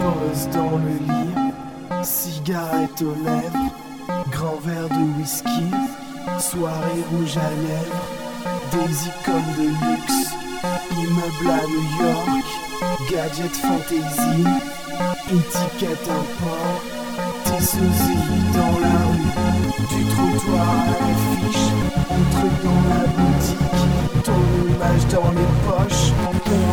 Pause dans le lit, cigarette aux lèvres, grand verre de whisky, soirée rouge à lèvres, des icônes de luxe, immeuble à New York, gadget fantasy, étiquette import, tes sosies dans la rue, du trottoir à l'affiche, entre dans la boutique, ton image dans les poches,